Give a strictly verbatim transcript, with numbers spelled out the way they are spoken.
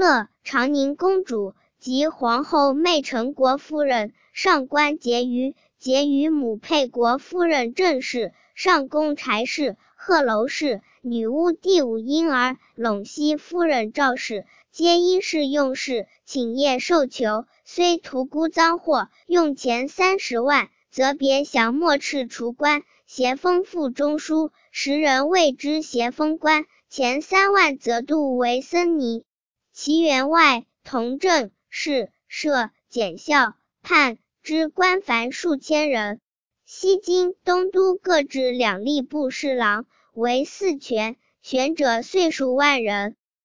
乐长宁公主及皇后妹陈国夫人，上官婕妤，婕妤母沛国夫人郑氏，上宫柴氏，鹤楼氏，女巫第五婴儿陇西夫人赵氏，皆因事用事，请业受囚，虽屠沽赃货，用钱三十万，则别降没斥除官，咸丰赋中书，时人谓之咸丰官，前三万则度为僧尼。其员外同政事设检校判之官凡数千人。西京东都各置两吏部侍郎，为四权，权者岁数万人。